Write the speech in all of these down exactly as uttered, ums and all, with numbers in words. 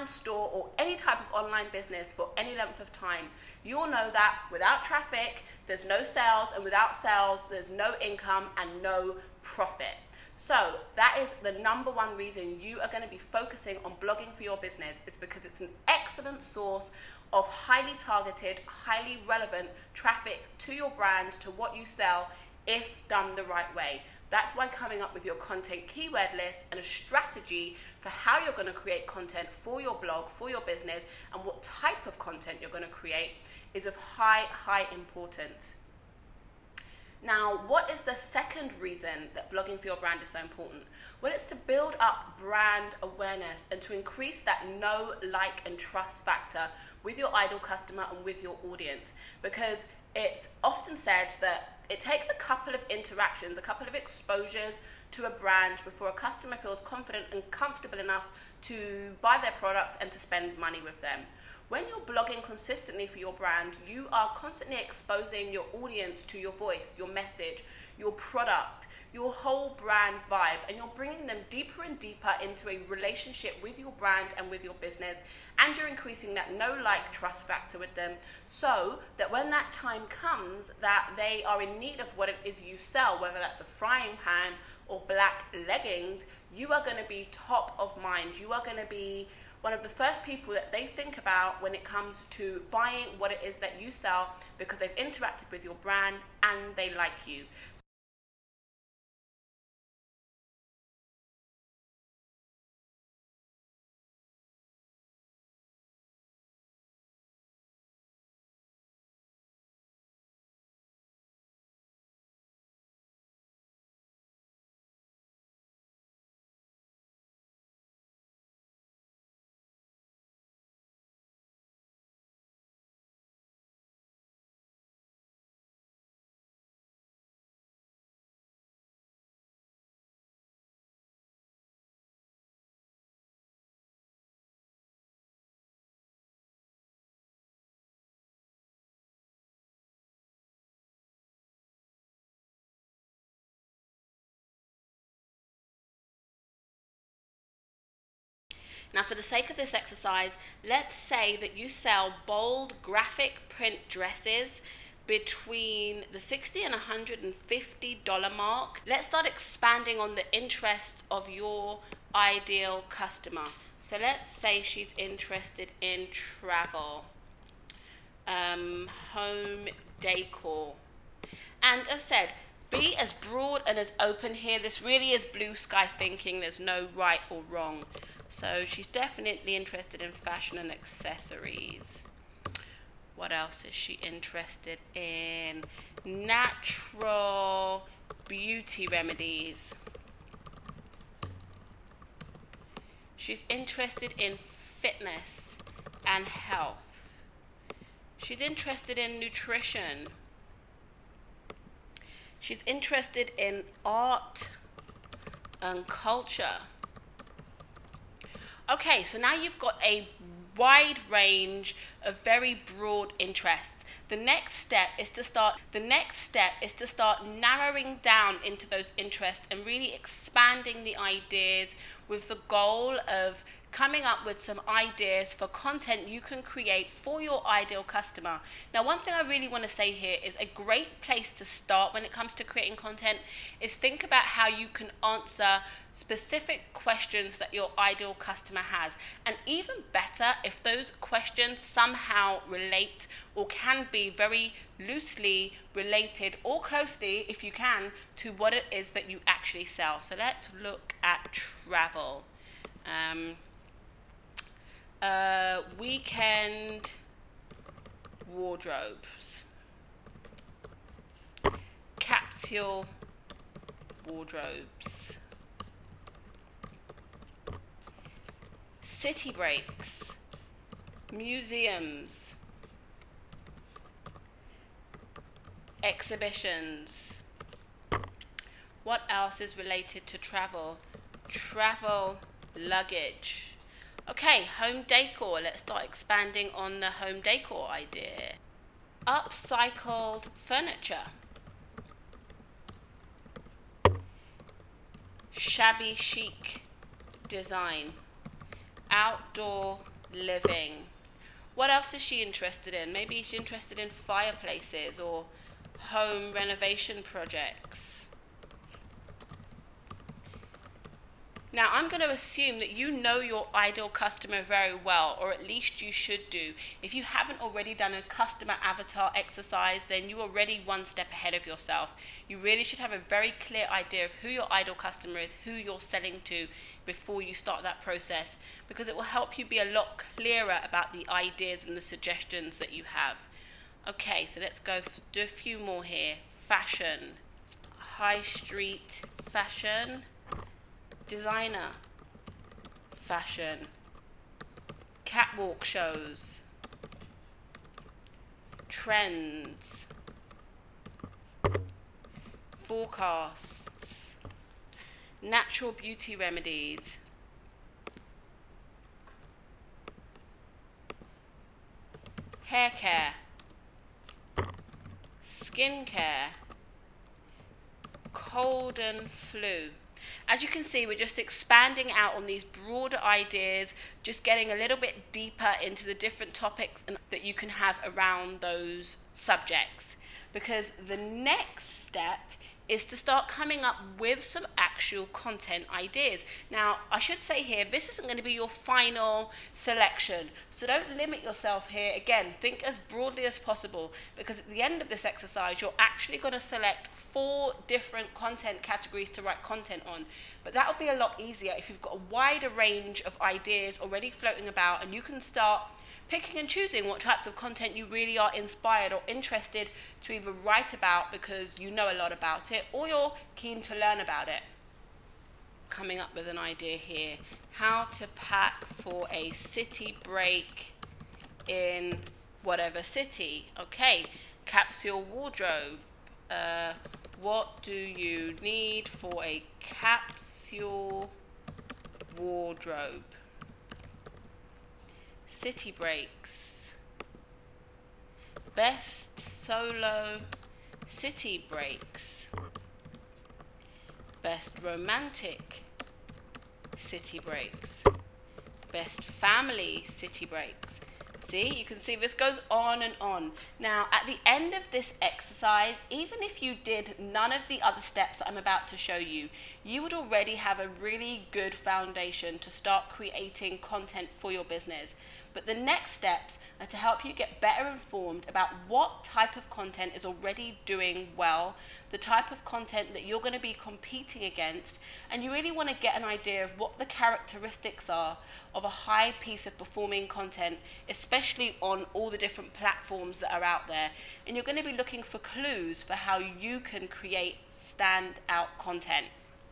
store or any type of online business for any length of time, you'll know that without traffic, there's no sales, and without sales, there's no income and no profit. So that is the number one reason you are going to be focusing on blogging for your business, is because it's an excellent source of highly targeted, highly relevant traffic to your brand, to what you sell, if done the right way. That's why coming up with your content keyword list and a strategy for how you're going to create content for your blog, for your business, and what type of content you're going to create is of high, high importance. Now, what is the second reason that blogging for your brand is so important? Well, it's to build up brand awareness and to increase that know, like, and trust factor with your ideal customer and with your audience. Because it's often said that it takes a couple of interactions, a couple of exposures to a brand before a customer feels confident and comfortable enough to buy their products and to spend money with them. When you're blogging consistently for your brand, you are constantly exposing your audience to your voice, your message, your product, your whole brand vibe, and you're bringing them deeper and deeper into a relationship with your brand and with your business, and you're increasing that know, like, trust factor with them, so that when that time comes that they are in need of what it is you sell, whether that's a frying pan or black leggings, you are going to be top of mind. You are going to be one of the first people that they think about when it comes to buying what it is that you sell, because they've interacted with your brand and they like you. Now, for the sake of this exercise, let's say that you sell bold graphic print dresses between the sixty and one hundred fifty dollars mark. Let's start expanding on the interests of your ideal customer. So let's say she's interested in travel, um, home decor. And as I said, be as broad and as open here. This really is blue sky thinking. There's no right or wrong. So she's definitely interested in fashion and accessories. What else is she interested in? Natural beauty remedies. She's interested in fitness and health. She's interested in nutrition. She's interested in art and culture. Okay, so now you've got a wide range of very broad interests. The next step is to start the next step is to start narrowing down into those interests and really expanding the ideas, with the goal of coming up with some ideas for content you can create for your ideal customer. Now, one thing I really want to say here is a great place to start when it comes to creating content is think about how you can answer specific questions that your ideal customer has. And even better, if those questions somehow relate or can be very loosely related or closely, if you can, to what it is that you actually sell. So let's look at travel. Um, uh, weekend wardrobes, capsule wardrobes, city breaks, museums, exhibitions. What else is related to travel? Travel luggage. Okay, home decor. Let's start expanding on the home decor idea. Upcycled furniture. Shabby chic design. Outdoor living. What else is she interested in? Maybe she's interested in fireplaces or home renovation projects. Now, I'm going to assume that you know your ideal customer very well, or at least you should do. If you haven't already done a customer avatar exercise, then you're already one step ahead of yourself. You really should have a very clear idea of who your ideal customer is, who you're selling to before you start that process, because it will help you be a lot clearer about the ideas and the suggestions that you have. Okay, so let's go f- do a few more here. Fashion, high street fashion, designer fashion, catwalk shows, trends, forecasts, natural beauty remedies, hair care, skin care, cold and flu. As you can see, we're just expanding out on these broader ideas, just getting a little bit deeper into the different topics that you can have around those subjects. Because the next step is to start coming up with some actual content ideas. Now, I should say here, this isn't going to be your final selection. So don't limit yourself here. Again, think as broadly as possible, because at the end of this exercise, you're actually going to select four different content categories to write content on. But that will be a lot easier if you've got a wider range of ideas already floating about, and you can start picking and choosing what types of content you really are inspired or interested to either write about because you know a lot about it, or you're keen to learn about it. Coming up with an idea here. How to pack for a city break in whatever city. Okay, capsule wardrobe. Uh, what do you need for a capsule wardrobe? City breaks. Best solo city breaks. Best romantic city breaks. Best family city breaks. See, you can see this goes on and on. Now, at the end of this exercise, even if you did none of the other steps that I'm about to show you, you would already have a really good foundation to start creating content for your business. But the next steps are to help you get better informed about what type of content is already doing well, the type of content that you're going to be competing against, and you really want to get an idea of what the characteristics are of a high piece of performing content, especially on all the different platforms that are out there. And you're going to be looking for clues for how you can create standout content.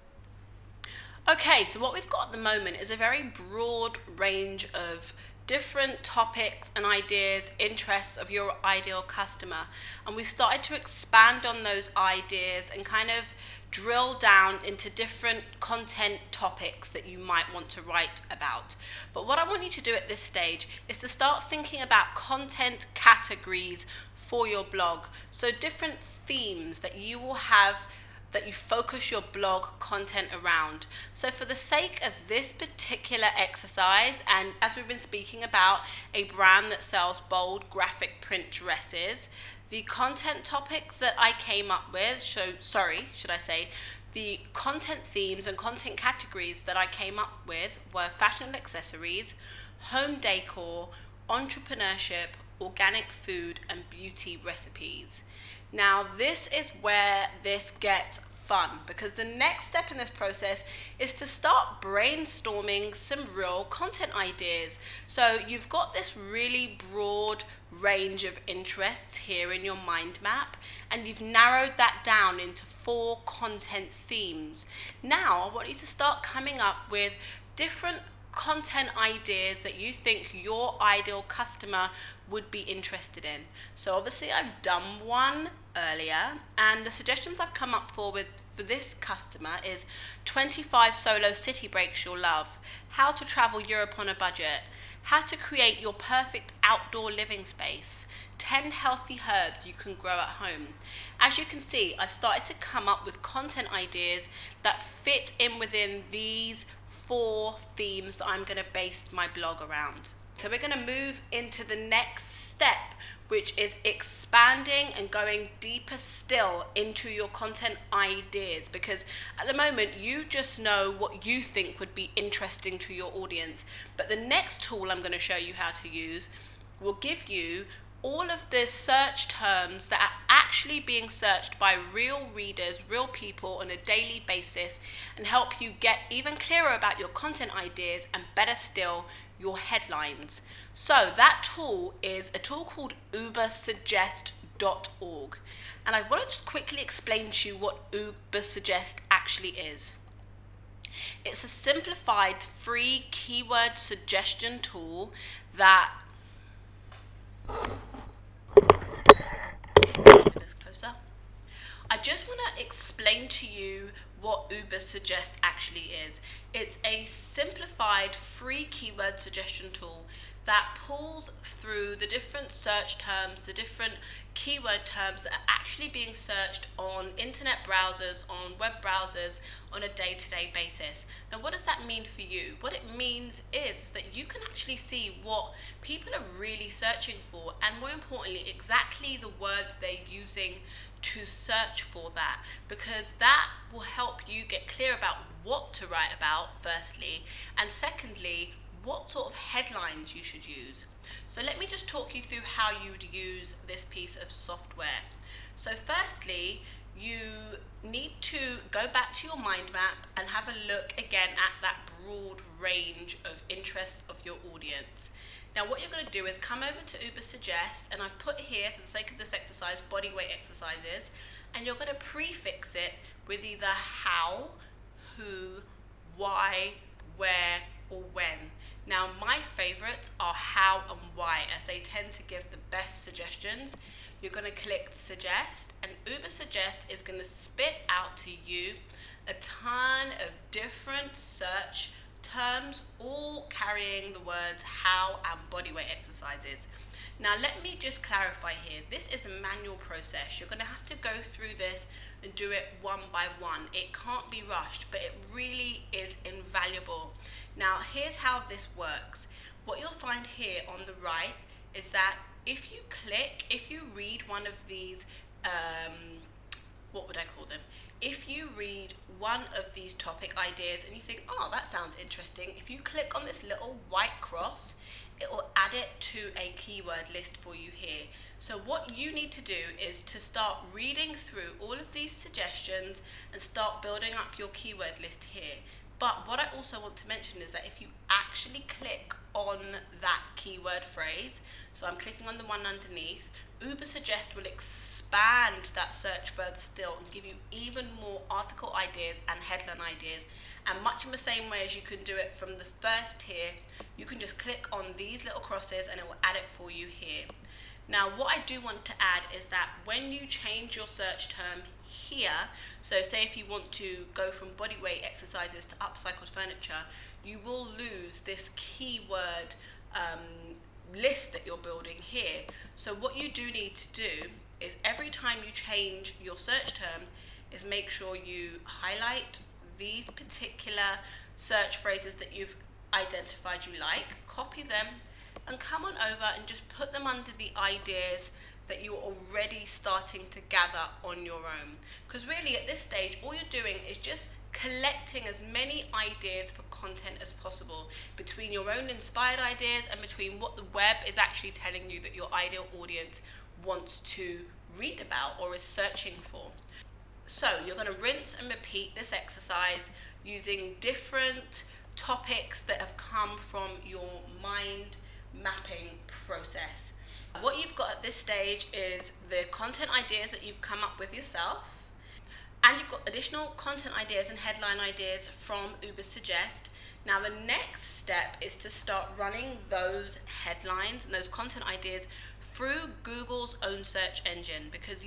Okay, so what we've got at the moment is a very broad range of different topics and ideas, interests of your ideal customer. And we've started to expand on those ideas and kind of drill down into different content topics that you might want to write about. But what I want you to do at this stage is to start thinking about content categories for your blog. So different themes that you will have that you focus your blog content around. So for the sake of this particular exercise, and as we've been speaking about a brand that sells bold graphic print dresses, the content topics that I came up with, so, sorry, should I say, the content themes and content categories that I came up with were fashion and accessories, home decor, entrepreneurship, organic food, and beauty recipes. Now, this is where this gets fun, because the next step in this process is to start brainstorming some real content ideas. So you've got this really broad range of interests here in your mind map, and you've narrowed that down into four content themes. Now, I want you to start coming up with different content ideas that you think your ideal customer would be interested in. So obviously I've done one earlier, and the suggestions I've come up for with for this customer is twenty-five solo city breaks you'll love, how to travel Europe on a budget, how to create your perfect outdoor living space, ten healthy herbs you can grow at home. As you can see, I've started to come up with content ideas that fit in within these four themes that I'm going to base my blog around. So we're going to move into the next step, which is expanding and going deeper still into your content ideas, because at the moment you just know what you think would be interesting to your audience. But the next tool I'm going to show you how to use will give you all of the search terms that are actually being searched by real readers, real people on a daily basis, and help you get even clearer about your content ideas and, better still, your headlines. So that tool is a tool called ubersuggest dot org, and I want to just quickly explain to you what Ubersuggest actually is. It's a simplified free keyword suggestion tool that this closer. I just want to explain to you what Ubersuggest actually is. It's a simplified free keyword suggestion tool that pulls through the different search terms, the different keyword terms that are actually being searched on internet browsers, on web browsers, on a day-to-day basis. Now, what does that mean for you? What it means is that you can actually see what people are really searching for, and more importantly, exactly the words they're using to search for that, because that will help you get clear about what to write about, firstly, and secondly, what sort of headlines you should use. So let me just talk you through how you would use this piece of software. So firstly, you need to go back to your mind map and have a look again at that broad range of interests of your audience. Now what you're going to do is come over to Ubersuggest, and I've put here, for the sake of this exercise, body weight exercises, and you're going to prefix it with either how, who, why, where, or when. Now my favorites are how and why, as they tend to give the best suggestions. You're going to click suggest, and Ubersuggest is going to spit out to you a ton of different search terms, all carrying the words how and body weight exercises. Now let me just clarify here, this is a manual process. You're going to have to go through this and do it one by one. It can't be rushed, but it really is invaluable. Now here's how this works. What you'll find here on the right is that if you click, if you read one of these, um, what would I call them? If you read one of these topic ideas and you think, oh, that sounds interesting, if you click on this little white cross, it will add it to a keyword list for you here. So what you need to do is to start reading through all of these suggestions and start building up your keyword list here. But what I also want to mention is that if you actually click on that keyword phrase, so I'm clicking on the one underneath, Ubersuggest will expand that search further still and give you even more article ideas and headline ideas. And much in the same way as you can do it from the first tier, you can just click on these little crosses and it will add it for you here. Now what I do want to add is that when you change your search term here, so say if you want to go from body weight exercises to upcycled furniture, you will lose this keyword um, list that you're building here. So what you do need to do is every time you change your search term is make sure you highlight these particular search phrases that you've identified you like, copy them, and come on over and just put them under the ideas that you're already starting to gather on your own. Because really at this stage, all you're doing is just collecting as many ideas for content as possible between your own inspired ideas and between what the web is actually telling you that your ideal audience wants to read about or is searching for. So you're going to rinse and repeat this exercise using different topics that have come from your mind mapping process. What you've got at this stage is the content ideas that you've come up with yourself, and you've got additional content ideas and headline ideas from Ubersuggest. Now the next step is to start running those headlines and those content ideas through Google's own search engine, because